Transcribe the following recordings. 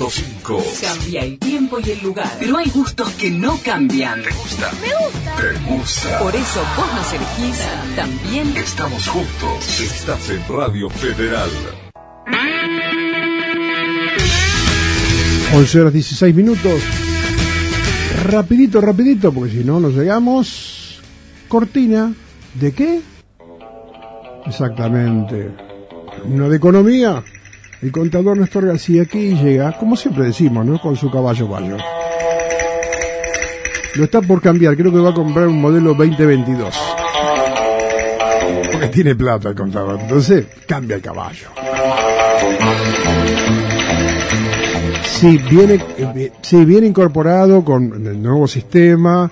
100.5. Cambia el tiempo y el lugar, pero hay gustos que no cambian. ¿Te gusta? Me gusta. ¿Te gusta? Por eso vos nos elegís también. Estamos juntos. Estás en Radio Federal. 11:16. Rapidito, porque si no nos llegamos. Cortina, ¿de qué? Exactamente. Una de economía. El contador Néstor García aquí llega, como siempre decimos, ¿no? Con su caballo bayo. Lo está por cambiar, creo que va a comprar un modelo 2022. Porque tiene plata el contador, entonces cambia el caballo. Sí, viene incorporado con el nuevo sistema.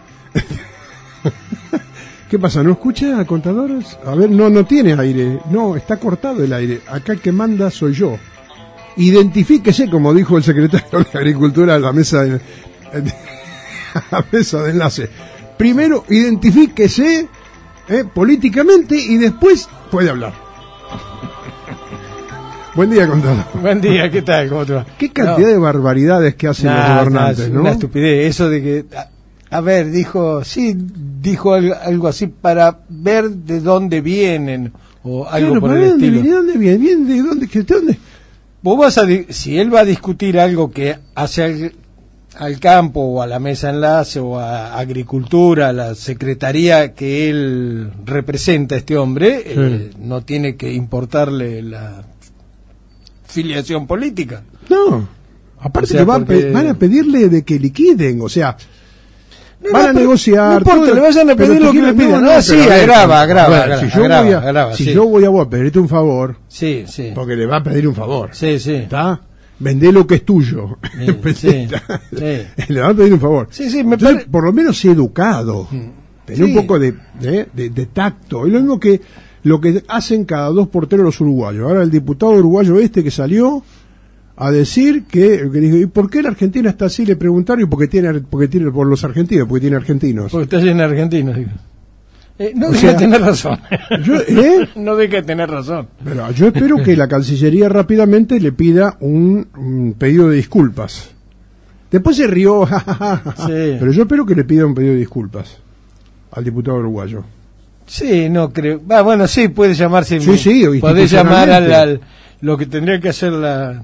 ¿Qué pasa? ¿No escucha a contadores? A ver, no tiene aire. No, está cortado el aire. Acá el que manda soy yo. Identifíquese, como dijo el secretario de Agricultura a la mesa de enlace. Primero, identifíquese políticamente y después puede hablar. Buen día, contador. Buen día, ¿qué tal? ¿Cómo te va? Qué cantidad de barbaridades que hacen los gobernantes, ¿no? Una estupidez, eso de que... A ver, dijo algo así para ver de dónde vienen o algo por el estilo. ¿De dónde viene? ¿De dónde? Vos vas si él va a discutir algo que hace al campo o a la mesa enlace o a agricultura, a la secretaría que él representa, este hombre, no tiene que importarle la filiación política. No, aparte, o sea, que van a pedirle de que liquiden, o sea, van a negociar. No importa, le vayan a pedir lo que le pidan. Sí, agrava. Si yo voy a vos a pedirte un favor, sí, porque le va a pedir un favor, sí, ¿está? Vendé lo que es tuyo. Sí. Le van a pedir un favor. Sí, entonces, por lo menos sé educado, tener un poco de tacto. Es lo mismo que lo que hacen cada 2 por 3 los uruguayos. Ahora el diputado uruguayo que salió a decir que dijo, ¿y por qué la Argentina está así? Le preguntaron, y porque tiene por los argentinos, porque tiene argentinos. Porque está lleno de argentinos, digo. No deja de tener razón. No deja de tener razón. Pero yo espero que la Cancillería rápidamente le pida un pedido de disculpas. Después se rió, pero yo espero que le pida un pedido de disculpas al diputado uruguayo. Sí, no creo. Bueno, sí, puede llamarse. Sí, podés llamar al lo que tendría que hacer la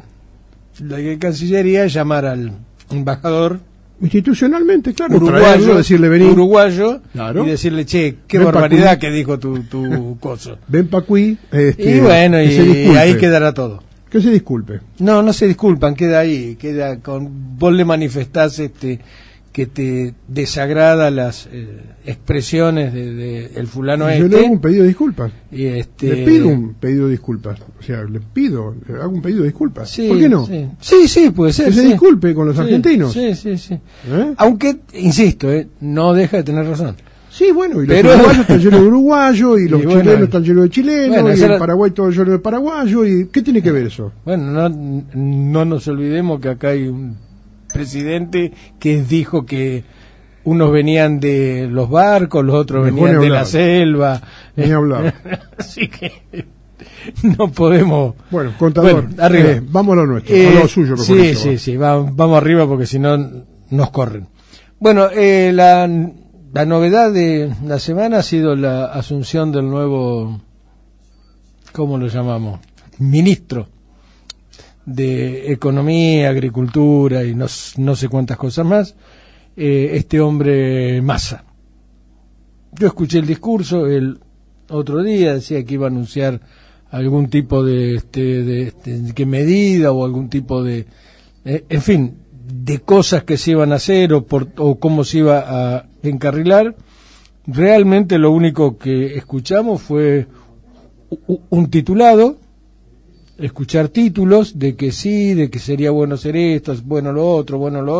Cancillería es llamar al embajador institucionalmente, claro, uruguayo, decirle vení, uruguayo, claro, y decirle, che, qué barbaridad que dijo tu coso. Ven pa' aquí, y bueno, y ahí quedará todo. Que se disculpe. No se disculpan, queda ahí, vos le manifestás que te desagrada las expresiones de el fulano Yo le hago un pedido de disculpas. Y le pido un pedido de disculpas. O sea, le hago un pedido de disculpas. Sí, ¿por qué no? Sí, puede ser. Que se disculpe con los argentinos. Sí. Aunque, insisto, no deja de tener razón. Sí, bueno, y los uruguayos están llenos de uruguayos, y los chilenos están llenos de chilenos, y el Paraguay todo lleno de paraguayos, y ¿qué tiene que ver eso? Bueno, no nos olvidemos que acá hay un presidente que dijo que unos venían de los barcos, los otros venían de la selva. Ni hablar. Así que no podemos. Bueno, contador, arriba. Vamos a lo nuestro, a lo suyo. Sí, vamos arriba porque si no nos corren. Bueno, la novedad de la semana ha sido la asunción del nuevo, ¿cómo lo llamamos? Ministro de Economía, Agricultura y no sé cuántas cosas más, este hombre Massa. Yo escuché el discurso el otro día, decía que iba a anunciar algún tipo de medida o algún tipo de en fin, de cosas que se iban a hacer o cómo se iba a encarrilar. Realmente lo único que escuchamos fue un titulado, escuchar títulos de que sí, de que sería bueno hacer esto, bueno lo otro,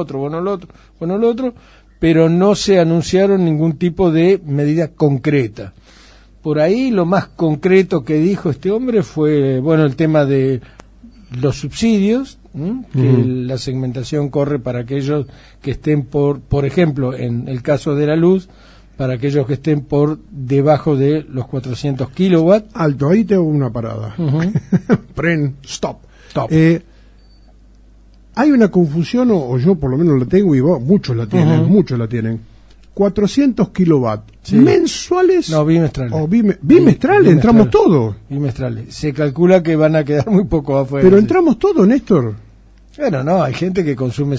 pero no se anunciaron ningún tipo de medida concreta. Por ahí lo más concreto que dijo este hombre fue, el tema de los subsidios, que la segmentación corre para aquellos que estén por ejemplo, en el caso de la luz, para aquellos que estén por debajo de los 400 kilowatts. Alto, ahí tengo una parada. Stop. hay una confusión, o yo por lo menos la tengo, y vos, muchos la tienen. 400 kilovatios mensuales. No, bimestrales. O bimestrales, entramos todos. Bimestrales. Se calcula que van a quedar muy poco afuera. Pero entramos todos, Néstor. Bueno, no, hay gente que consume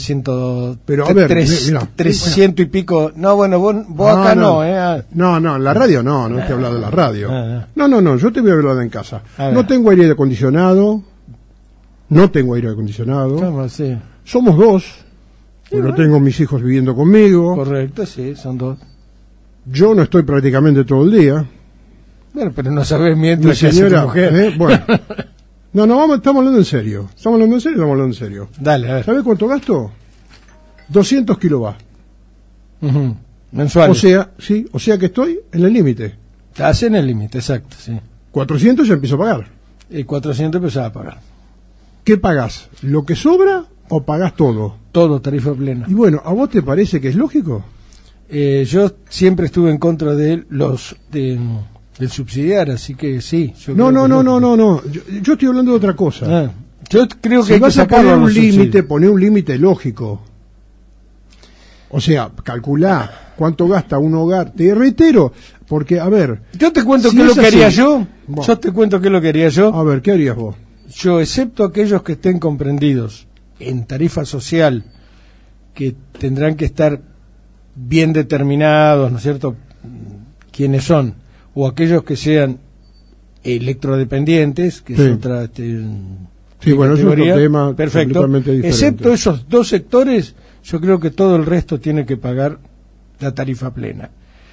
300 y pico. No, bueno, vos acá no, ¿eh? No, la radio no te he hablado de la radio. No, yo te voy a hablar de en casa. No tengo aire acondicionado. ¿Cómo? Sí. Somos dos. Pero tengo mis hijos viviendo conmigo. Correcto, sí, son dos. Yo no estoy prácticamente todo el día. Bueno, pero no sabés mientras que hace tu mujer. Bueno. No, estamos hablando en serio. Dale, a ver. ¿Sabés cuánto gasto? 200 kilovatios. Mensuales. O sea que estoy en el límite. Estás en el límite, exacto, sí. 400 ya empiezo a pagar. Y 400 empezás a pagar. ¿Qué pagás? ¿Lo que sobra o pagás todo? Todo, tarifa plena. Y bueno, ¿a vos te parece que es lógico? Yo siempre estuve en contra de del subsidiar, así que sí. No. Yo estoy hablando de otra cosa. Yo creo que si hay vas que a poner un límite, poné un límite lógico. O sea, calculá cuánto gasta un hogar. Te reitero, porque, a ver... Yo te cuento qué es lo que haría yo. Yo te cuento qué es lo que haría yo. A ver, ¿qué harías vos? Yo, excepto aquellos que estén comprendidos en tarifa social, que tendrán que estar bien determinados, ¿no es cierto?, quiénes son, o aquellos que sean electrodependientes, que es otra bueno, es otro tema. Perfecto. Completamente diferente. Excepto esos dos sectores, yo creo que todo el resto tiene que pagar la tarifa plena.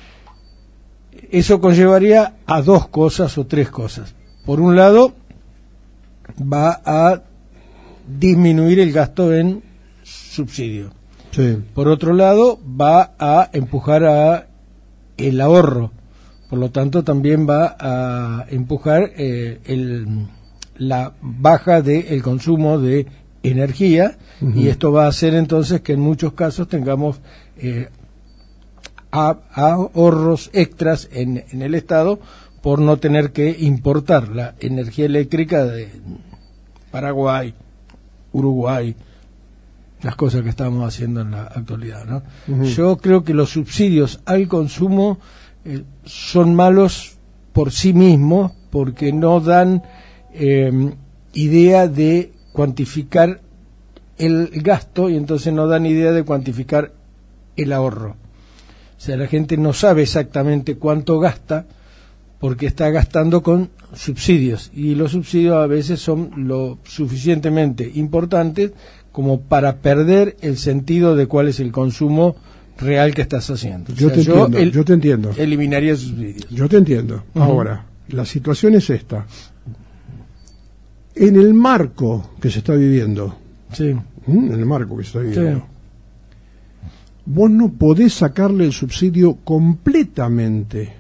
Eso conllevaría a dos cosas o tres cosas. Por un lado, va a disminuir el gasto en subsidio. Sí. Por otro lado, va a empujar a el ahorro. Por lo tanto, también va a empujar la baja del consumo de energía, y esto va a hacer entonces que en muchos casos tengamos ahorros extras en el Estado por no tener que importar la energía eléctrica de Paraguay, Uruguay, las cosas que estamos haciendo en la actualidad, ¿no? Yo creo que los subsidios al consumo son malos por sí mismos, porque no dan idea de cuantificar el gasto, y entonces no dan idea de cuantificar el ahorro. O sea, la gente no sabe exactamente cuánto gasta porque está gastando con subsidios, y los subsidios a veces son lo suficientemente importantes como para perder el sentido de cuál es el consumo real que estás haciendo. Yo te entiendo. Eliminaría subsidios. Yo te entiendo. Ahora, la situación es esta. En el marco que se está viviendo, vos no podés sacarle el subsidio completamente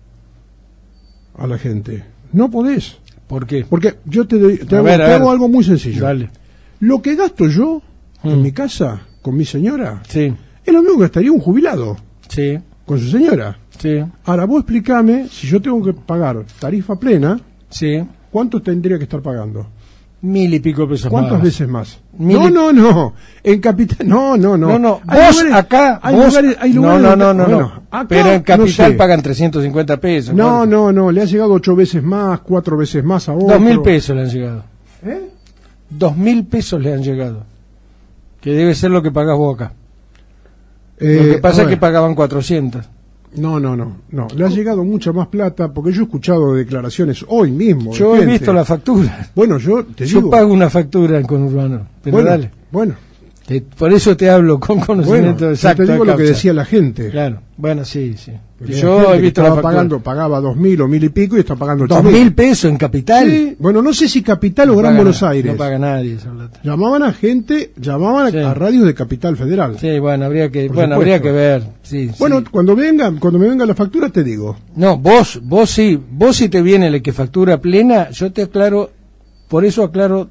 a la gente. No podés. ¿Por qué? Porque yo te hago algo muy sencillo. Dale. Lo que gasto yo en mi casa con mi señora, sí, es lo mismo que gastaría un jubilado, sí, con su señora. Sí. Ahora vos explícame, si yo tengo que pagar tarifa plena, sí, ¿cuánto tendría que estar pagando? 1.000 y pico pesos ¿Cuántas más. veces más? No. En capital, no. Vos lugares, acá, hay lugares, no. Acá, pero en capital no pagan 350 pesos. No, le ha llegado 8 veces más, 4 veces más a otro. 2.000 pesos le han llegado. 2.000 pesos le han llegado. Que debe ser lo que pagás vos acá. Lo que pasa es que pagaban 400. No. Le ha llegado mucha más plata, porque yo he escuchado declaraciones hoy mismo. Yo he visto la factura. Bueno, yo pago una factura en Conurbano. Pero dale. Bueno. Por eso te hablo con conocimiento exacto. Yo te digo lo que decía la gente. Claro. Bueno, sí. Yo he visto la factura. Pagaba 2.000 o 1.000 y pico y está pagando 8.000. 2.000 pesos en capital. Sí. Bueno, no sé si Capital o Gran Buenos Aires. No paga nadie esa plata. Llamaban a radios de Capital Federal. Sí, bueno, habría que ver. Sí, bueno, cuando me venga la factura te digo. No, vos si te viene el que factura plena, yo te aclaro, por eso aclaro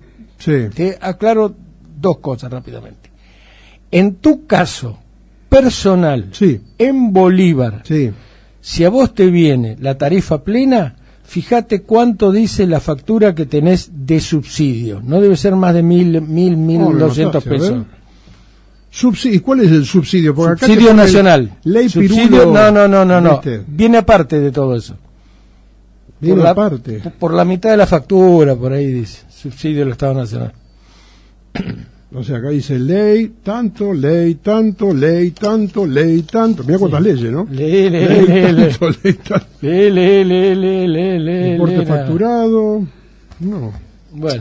dos cosas rápidamente. En tu caso personal, en Bolívar, si a vos te viene la tarifa plena, fíjate cuánto dice la factura que tenés de subsidio. No debe ser más de 1.200 pesos. ¿Y cuál es el subsidio? Porque Subsidio nacional. Ley subsidio, Pirulo, no. Viene aparte de todo eso. Viene aparte. Por la mitad de la factura, por ahí dice. Subsidio del Estado Nacional. O sea, acá dice ley tanto, ley tanto, ley tanto, ley tanto. Mira cuántas leyes, ¿no? Ley tanto. Importe facturado. No. Bueno.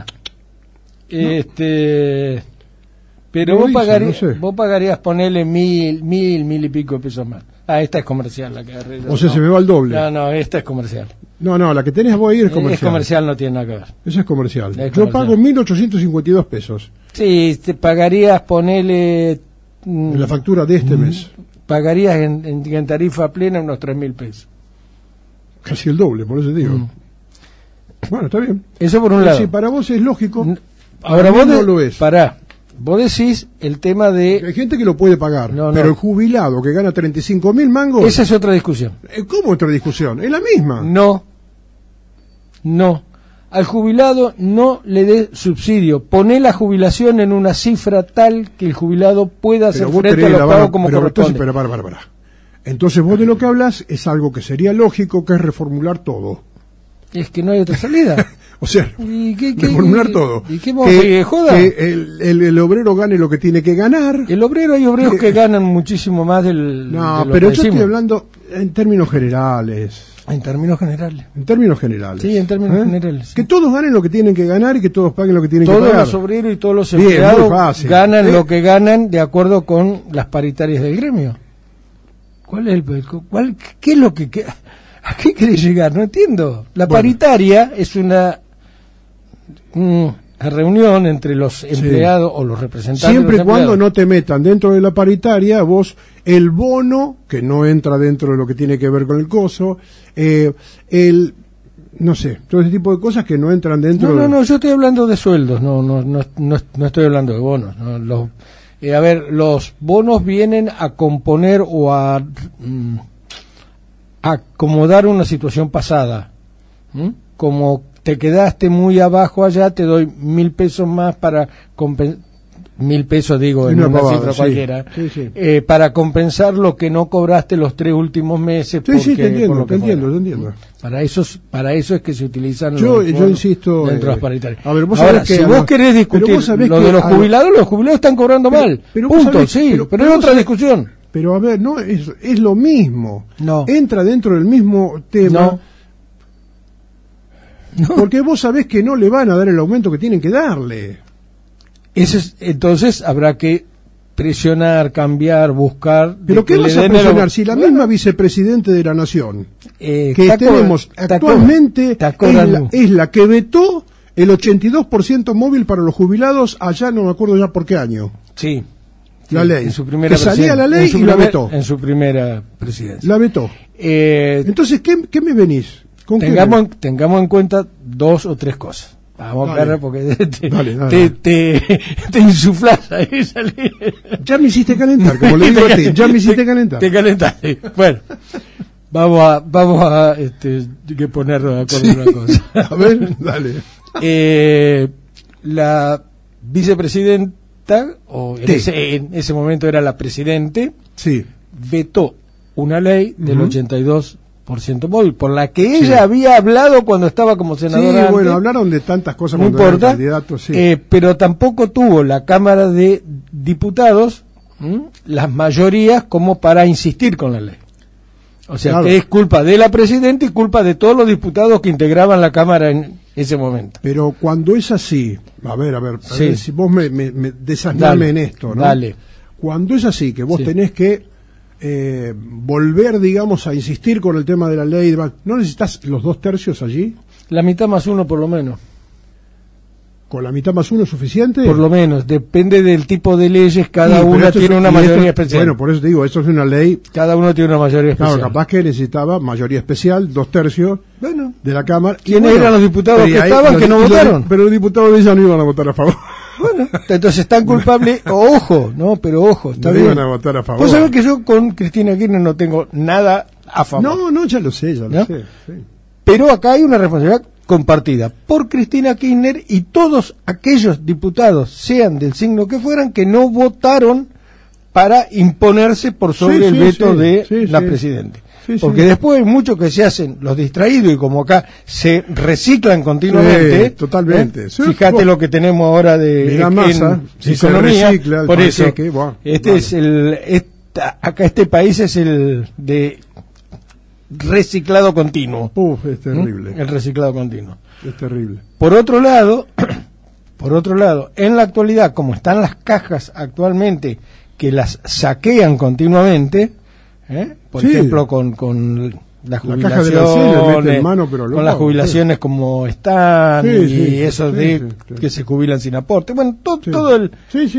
Pero vos pagarías ponerle 1.000 y pico de pesos más. Esta es comercial la que agarré. O sea, se me va el doble. No, esta es comercial. No, la que tenés vos ahí es comercial. Es comercial, no tiene nada que ver. Esa es comercial. Yo pago 1.852 pesos. Sí, te pagarías ponerle... la factura de este mes. Pagarías en tarifa plena unos 3.000 pesos. Casi el doble, por eso te digo. Bueno, está bien. Eso por un lado. Si para vos es lógico, ahora vos no lo es. Vos decís el tema de... Hay gente que lo puede pagar, pero el jubilado que gana 35.000 mangos... Esa es otra discusión. ¿Cómo otra discusión? Es la misma. No. Al jubilado no le dé subsidio. Poné la jubilación en una cifra tal que el jubilado pueda hacer frente a los pagos como corresponde. Para. Entonces vos de lo que hablas es algo que sería lógico, que es reformular todo. Es que no hay otra salida. O sea, reformular todo. ¿Y qué vos joda? Que el obrero gane lo que tiene que ganar. El obrero, hay obreros que ganan muchísimo más del... No, pero yo estoy hablando en términos generales. En términos generales. En términos generales. Sí, en términos generales. Sí. Que todos ganen lo que tienen que ganar y que todos paguen lo que tienen que pagar. Todos los obreros y todos los empleados ganan lo que ganan de acuerdo con las paritarias del gremio. ¿Qué es lo que... ¿A qué querés llegar? No entiendo. La paritaria es una reunión entre los empleados o los representantes. Siempre y cuando no te metan dentro de la paritaria, vos, el bono, que no entra dentro de lo que tiene que ver con el coso, no sé, todo ese tipo de cosas que no entran dentro No, yo estoy hablando de sueldos, no estoy hablando de bonos. Los bonos vienen a componer o a acomodar una situación pasada. Como te quedaste muy abajo allá, te doy 1.000 pesos más para compensar, 1.000 pesos digo en una cifra cualquiera, para compensar lo que no cobraste los 3 últimos meses. Te entiendo. Para eso es que se utilizan yo insisto dentro de las paritarias. A ver, ahora, si vos querés discutir lo de los jubilados están cobrando mal. Punto, pero es otra discusión. Pero a ver, no es lo mismo. No. Entra dentro del mismo tema. No. Porque vos sabés que no le van a dar el aumento que tienen que darle. Entonces habrá que presionar, cambiar, buscar. ¿Pero qué vas a presionar? Si la misma vicepresidente de la Nación que tenemos actualmente es la que vetó el 82% móvil para los jubilados allá, no me acuerdo ya por qué año. Sí. La ley. En su primera que salía la ley y la vetó. En su primera presidencia. La vetó. Entonces, ¿qué me venís? Tengamos en cuenta 2 o 3 cosas. Vamos a ver porque te insuflás ahí. Ya me hiciste calentar, como le digo a ti. Ya me hiciste calentar. Te calentaste. Bueno, vamos a que ponernos de acuerdo en una cosa. A ver, dale. La vicepresidenta, o en ese momento era la presidente, vetó una ley del 82% móvil, por la que ella había hablado cuando estaba como senadora. Sí, bueno, hablaron de tantas cosas no cuando importa, era candidato, pero tampoco tuvo la Cámara de Diputados las mayorías como para insistir con la ley. O sea, que es culpa de la presidenta y culpa de todos los diputados que integraban la Cámara en ese momento. Pero cuando es así, a ver, si vos me desasname en esto, ¿no? Dale. Cuando es así, que vos tenés que volver, digamos, a insistir con el tema de la ley, ¿no necesitas los 2/3 allí? La mitad más 1 por lo menos. ¿Con la mitad más 1 es suficiente? Por lo menos, depende del tipo de leyes, cada una tiene una mayoría especial. Bueno, por eso te digo, esto es una ley. Cada uno tiene una mayoría especial. Claro, capaz que necesitaba mayoría especial, 2/3 de la Cámara. ¿Quiénes eran los diputados que estaban que no votaron? Pero los diputados de ella no iban a votar a favor. Bueno, entonces están culpables, ojo, está bien. Iban a votar a favor. Vos sabés que yo con Cristina Kirchner no tengo nada a favor. No, ya lo sé, Sí. Pero acá hay una responsabilidad compartida por Cristina Kirchner y todos aquellos diputados, sean del signo que fueran, que no votaron para imponerse por sobre el veto de la presidenta. Porque después hay muchos que se hacen los distraídos y como acá se reciclan continuamente. Totalmente. Fíjate lo que tenemos ahora de Massa, si economía. Por eso, acá este país es el de reciclado continuo. Es terrible. El reciclado continuo. Es terrible. Por otro lado, en la actualidad, como están las cajas actualmente, que las saquean continuamente, por ejemplo con las jubilaciones, con las jubilaciones como están y eso de que se jubilan sin aporte, bueno, todo el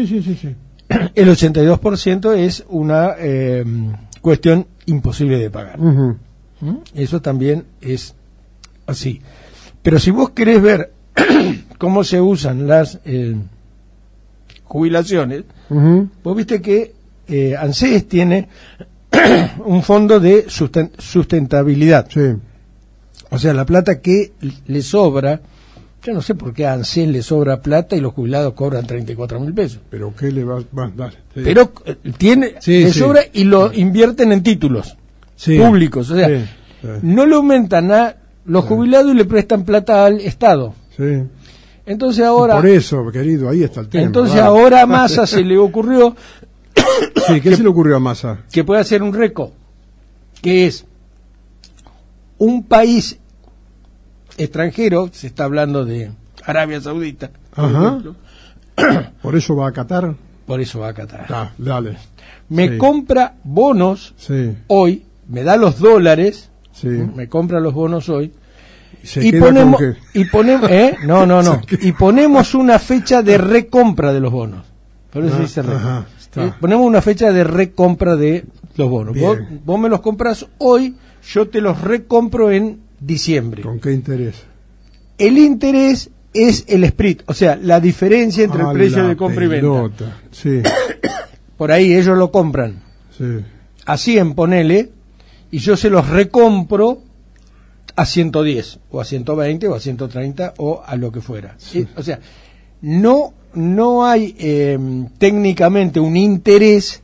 82% es una cuestión imposible de pagar. Eso también es así. Pero si vos querés ver cómo se usan las jubilaciones, vos viste que ANSES tiene un fondo de sustentabilidad. O sea, la plata que le sobra, yo no sé por qué a ANSES le sobra plata y los jubilados cobran 34.000 pesos. Pero ¿qué le va a dar? Pero le sobra y lo invierten en títulos públicos. O sea, no le aumentan a los jubilados y le prestan plata al Estado. Entonces ahora... Por eso, querido, ahí está el tema. Entonces ahora a Massa se le ocurrió... ¿Qué se le ocurrió a Massa? Que puede hacer un récord, que es un país extranjero, se está hablando de Arabia Saudita, por ejemplo. ¿Por eso va a Qatar? Por eso va a Qatar. Dale. Me compra bonos hoy, me da los dólares, me compra los bonos hoy, y ponemos y ponemos una fecha de recompra de los bonos. Por eso dice recompra. Ponemos una fecha de recompra de los bonos. Vos me los compras hoy, yo te los recompro en diciembre. ¿Con qué interés? El interés es el spread, o sea, la diferencia entre el precio de compra y venta. Por ahí ellos lo compran a 100, ponele, y yo se los recompro a 110, o a 120, o a 130, o a lo que fuera. O sea, no hay técnicamente un interés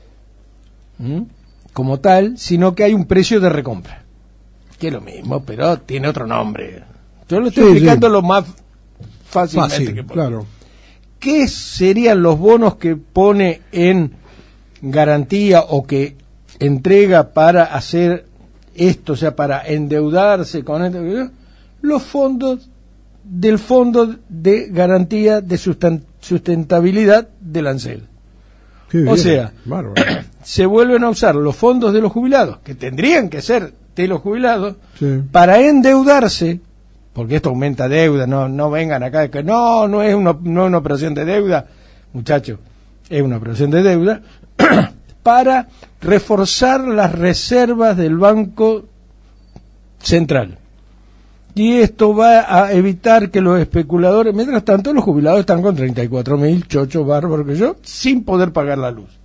como tal, sino que hay un precio de recompra, que es lo mismo, pero tiene otro nombre. Yo lo estoy explicando lo más fácilmente que puedo. Claro. ¿Qué serían los bonos que pone en garantía o que entrega para hacer esto, o sea, para endeudarse con esto? Los fondos del Fondo de Garantía de Sustentabilidad del ANSES. O sea, se vuelven a usar los fondos de los jubilados, que tendrían que ser de los jubilados, para endeudarse, porque esto aumenta deuda, no vengan acá de que no es una operación de deuda, muchachos, es una operación de deuda, para reforzar las reservas del Banco Central. Y esto va a evitar que los especuladores, mientras tanto los jubilados están con 34.000 chochos bárbaros que yo, sin poder pagar la luz.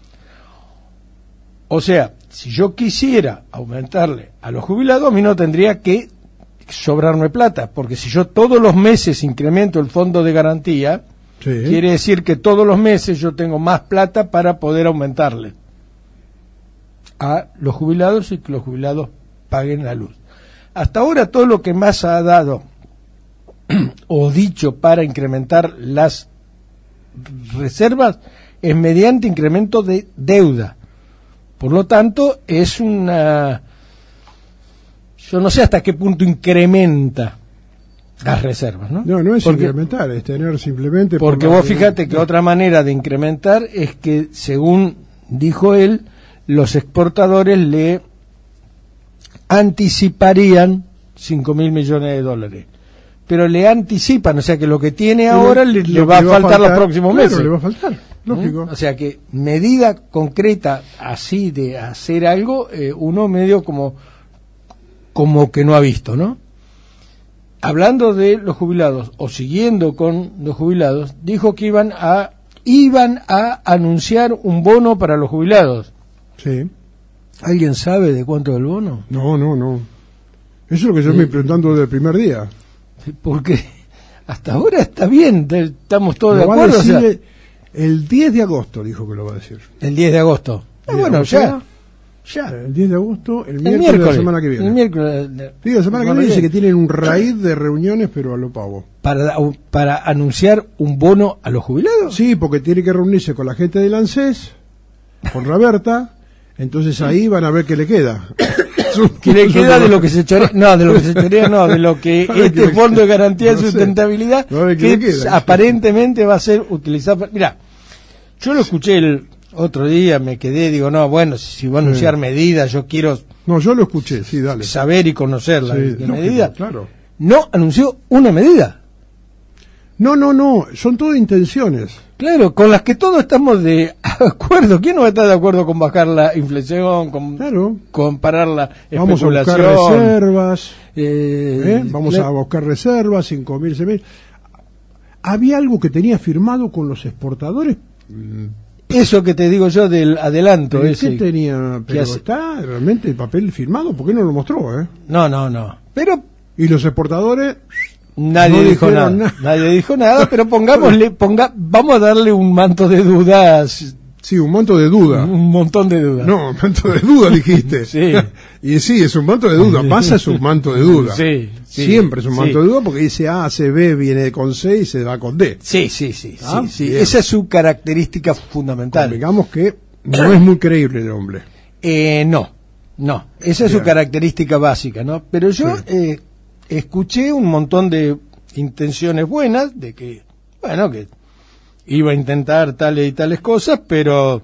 O sea, si yo quisiera aumentarle a los jubilados, a mí no tendría que sobrarme plata, porque si yo todos los meses incremento el fondo de garantía, quiere decir que todos los meses yo tengo más plata para poder aumentarle a los jubilados y que los jubilados paguen la luz. Hasta ahora todo lo que Massa ha dado o dicho para incrementar las reservas es mediante incremento de deuda. Por lo tanto, es una... Yo no sé hasta qué punto incrementa las reservas, ¿no? No es incrementar, es tener simplemente... Porque vos fíjate que otra manera de incrementar es que, según dijo él, los exportadores le anticiparían 5.000 millones de dólares. Pero le anticipan, o sea que lo que tiene ahora le va a faltar los próximos meses. Le va a faltar, lógico. O sea que medida concreta así de hacer algo, uno medio como que no ha visto, ¿no? Hablando de los jubilados, o siguiendo con los jubilados, dijo que iban a anunciar un bono para los jubilados. Sí. ¿Alguien sabe de cuánto es el bono? No. Eso es lo que yo me estoy preguntando desde el primer día. Porque hasta ahora está bien, estamos todos de Lo va a acuerdo. decir O sea, el 10 de agosto dijo que lo va a decir. el 10 de agosto. Bueno, ya. El 10 de agosto, el miércoles de la semana que viene. El miércoles. Sí, la semana que viene dice que tienen un raíz de reuniones, pero a lo pavo. Para anunciar un bono a los jubilados. Sí, porque tiene que reunirse con la gente del ANSES, con Roberta, entonces ahí van a ver qué le queda. Que le queda de lo que se chorea, no, de lo que se chorea, no, de lo que este fondo de garantía de sustentabilidad, que aparentemente va a ser utilizado. Mira, yo lo escuché el otro día, me quedé, digo, no, bueno, si va a anunciar medidas, yo quiero. No, yo lo escuché, sí, dale. Saber y conocer la medida. Claro. No anunció una medida. No, son todas intenciones. Claro, con las que todos estamos de acuerdo. ¿Quién no va a estar de acuerdo con bajar la inflación, con parar la Vamos a especulación? buscar reservas. Vamos a buscar reservas, 5.000, 6.000. Había algo que tenía firmado con los exportadores. Eso que te digo yo del adelanto ese. ¿Qué tenía? Pero está realmente el papel firmado. ¿Por qué no lo mostró? No. Pero y los exportadores. Nadie dijo nada, pero vamos a darle un manto de dudas. Sí, un manto de duda. Un montón de dudas. No, un manto de duda dijiste. Sí. Y sí, es un manto de duda. Massa es un manto de duda. Sí. Siempre es un manto de duda porque dice A, C, B, viene con C y se va con D. Sí. Esa es su característica fundamental. Digamos que no es muy creíble el hombre. No. Esa es su característica básica, ¿no? Pero yo escuché un montón de intenciones buenas de que, que iba a intentar tales y tales cosas, pero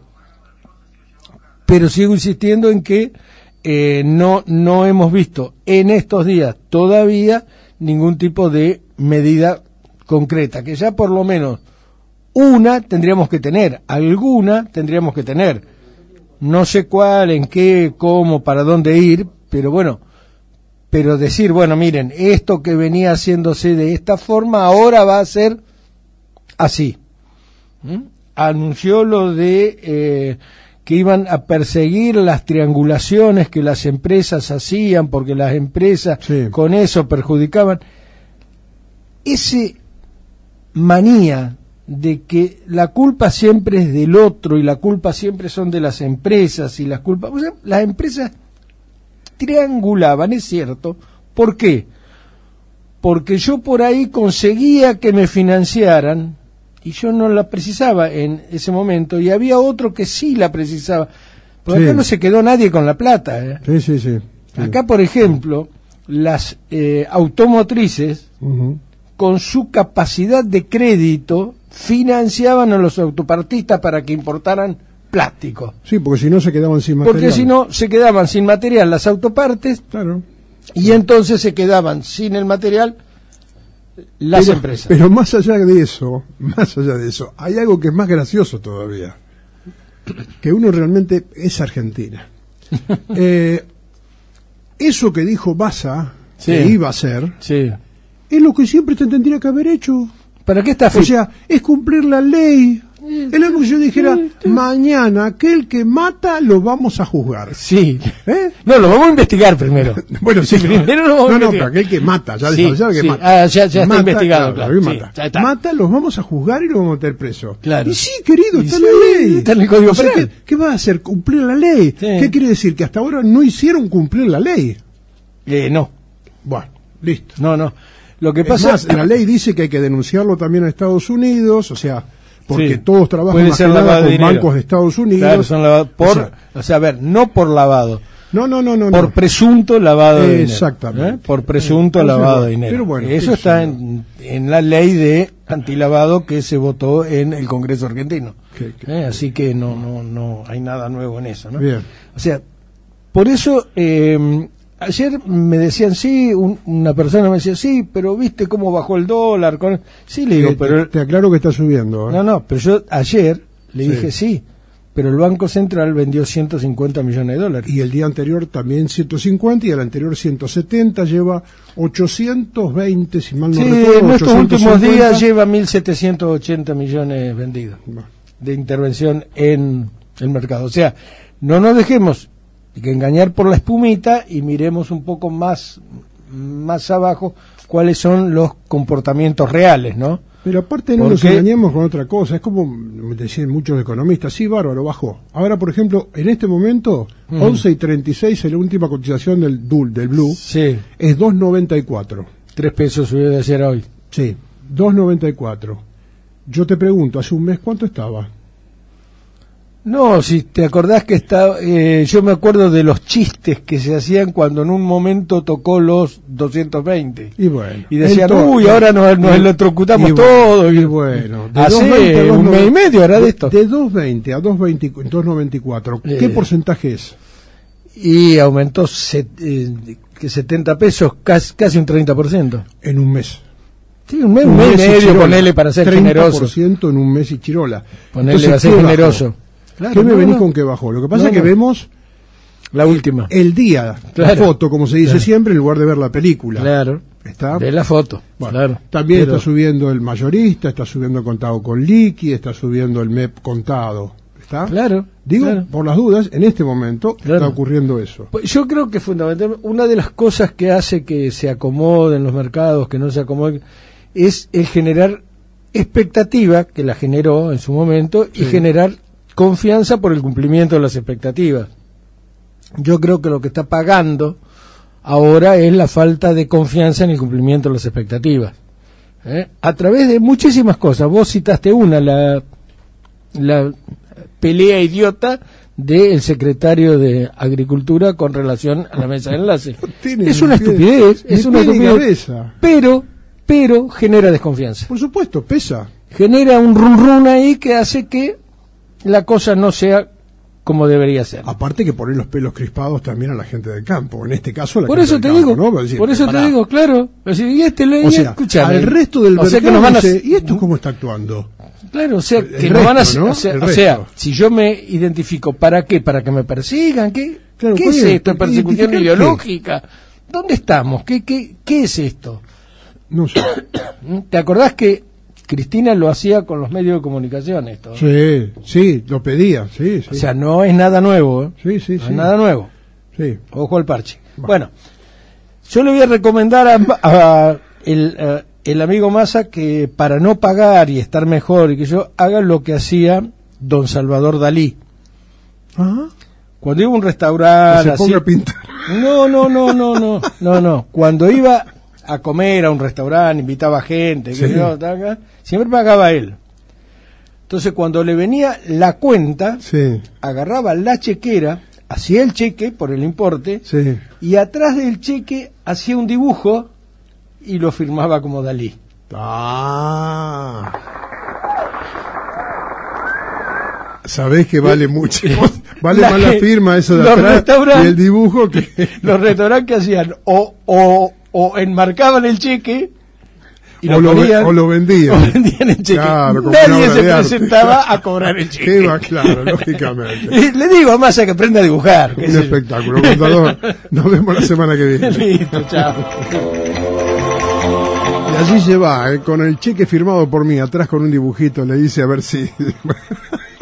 sigo insistiendo en que no hemos visto en estos días todavía ningún tipo de medida concreta, que ya por lo menos alguna tendríamos que tener, no sé cuál, en qué, cómo, para dónde ir, pero decir, miren, esto que venía haciéndose de esta forma ahora va a ser así. Anunció lo de que iban a perseguir las triangulaciones que las empresas hacían, porque las empresas con eso perjudicaban. Ese manía de que la culpa siempre es del otro y la culpa siempre son de las empresas y las empresas triangulaban, es cierto. ¿Por qué? Porque yo por ahí conseguía que me financiaran y yo no la precisaba en ese momento y había otro que sí la precisaba. Pero acá no se quedó nadie con la plata. Sí. Acá, por ejemplo, las automotrices, con su capacidad de crédito, financiaban a los autopartistas para que importaran plástico. Sí, porque si no se quedaban sin material. Porque si no se quedaban sin material las autopartes, y entonces se quedaban sin el material las empresas. Pero más allá de eso, hay algo que es más gracioso todavía, que uno realmente es Argentina. Eso que dijo Massa, que iba a hacer, es lo que siempre te tendría que haber hecho. ¿Para qué está? O sea, es cumplir la ley. Es lo que yo dijera, mañana aquel que mata lo vamos a juzgar. Sí. No, lo vamos a investigar primero. Bueno, sí. Primero lo vamos a investigar. Pero aquel que mata, ya que mata. Ya está investigado, claro. Ya está. Mata, los vamos a juzgar y los vamos a meter preso. Claro. Y sí, querido, está en la ley. Está en el Código Penal. ¿Qué va a hacer? ¿Cumplir la ley? ¿Qué quiere decir? Que hasta ahora no hicieron cumplir la ley. No. Bueno, listo. No. Lo que pasa es la ley dice que hay que denunciarlo también a Estados Unidos, o sea, porque todos trabajan más que nada con bancos de Estados Unidos. Claro, son lavados no por lavado. No. Por presunto lavado de dinero. Exactamente. Por presunto lavado de dinero. Pero bueno, eso está en la ley de antilavado que se votó en el Congreso argentino. Así que no hay nada nuevo en eso, ¿no? Bien. O sea, por eso ayer me decían, una persona me decía, pero ¿viste cómo bajó el dólar? Sí, le digo, pero... Te aclaro que está subiendo. No, pero yo ayer le dije, pero el Banco Central vendió 150 millones de dólares. Y el día anterior también 150 y el anterior 170, lleva 820, si mal no recuerdo. En estos últimos días lleva 1.780 millones vendidos de intervención en el mercado. O sea, no nos dejemos que engañar por la espumita y miremos un poco más más abajo cuáles son los comportamientos reales, ¿no? Pero aparte no nos engañemos con otra cosa, es como decían muchos economistas, sí, bárbaro, bajó. Ahora, por ejemplo, en este momento, 11.36 es la última cotización del Blue, sí, es 2.94. 3 pesos subió de ayer a hoy. Sí, 2.94. Yo te pregunto, hace un mes, ¿cuánto estaba? No, si te acordás que yo me acuerdo de los chistes que se hacían cuando en un momento tocó los 220. Y bueno. Y decían, uy, ahora nos electrocutamos todo. Y bueno. Hace un mes y medio era de esto. De 220 a 2.94, ¿qué porcentaje es? Y aumentó 70 pesos, casi un 30%. En un mes. Sí, un mes y medio, ponele para ser generoso. 30% en un mes y chirola. Ponele para ser generoso. Bajó? Claro, ¿qué me venís con que bajó? Lo que pasa es que vemos la última. El día, la foto, como se dice siempre, en lugar de ver la película. Claro. ¿Está? De la foto. Bueno, claro. También está subiendo el mayorista, está subiendo el contado con liqui, está subiendo el MEP contado. ¿Está? Claro. Digo, por las dudas, en este momento está ocurriendo eso. Pues yo creo que fundamentalmente una de las cosas que hace que se acomoden los mercados, que no se acomoden, es el generar expectativa, que la generó en su momento, y generar confianza por el cumplimiento de las expectativas. Yo creo que lo que está pagando ahora es la falta de confianza en el cumplimiento de las expectativas. A través de muchísimas cosas. Vos citaste una, la pelea idiota del secretario de Agricultura con relación a la mesa de enlace. Es una estupidez, pero genera desconfianza. Por supuesto, pesa. Genera un run ahí que hace que la cosa no sea como debería ser. Aparte que poner los pelos crispados también a la gente del campo, en este caso la por gente eso del te campo, digo, ¿no? Decir, por eso te digo, claro. Y al resto del mercado dice, ¿y esto cómo está actuando? Claro, o sea, que no van a ¿no? o sea, si yo me identifico, ¿para qué? ¿Para que me persigan? ¿Qué es esto? ¿Persecución ideológica? ¿Dónde estamos? ¿Qué es esto? No sé. ¿Te acordás que Cristina lo hacía con los medios de comunicación esto? Sí, lo pedía, sí. O sea, no es nada nuevo, ¿eh? Sí. No es nada nuevo. Sí. Ojo al parche. Bueno, yo le voy a recomendar a el amigo Massa que para no pagar y estar mejor y que yo haga lo que hacía don Salvador Dalí. Ajá. Cuando iba a un restaurante se ponga a pintar. No. Cuando iba a comer a un restaurante, invitaba gente, siempre pagaba él. Entonces cuando le venía la cuenta, agarraba la chequera, hacía el cheque por el importe, y atrás del cheque hacía un dibujo y lo firmaba como Dalí. Sabés que vale mucho. Vale más la firma eso de atrás y el dibujo que... Los restaurantes que hacían o enmarcaban el cheque y o lo vendían. O vendían el cheque. Claro, nadie se presentaba a cobrar el cheque. Claro, lógicamente. Le digo a Massa que aprenda a dibujar. Un espectáculo, contador. Nos vemos la semana que viene. Listo, chao. Y allí se va, con el cheque firmado por mí, atrás con un dibujito, le dice a ver si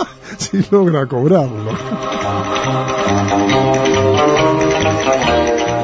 logra cobrarlo.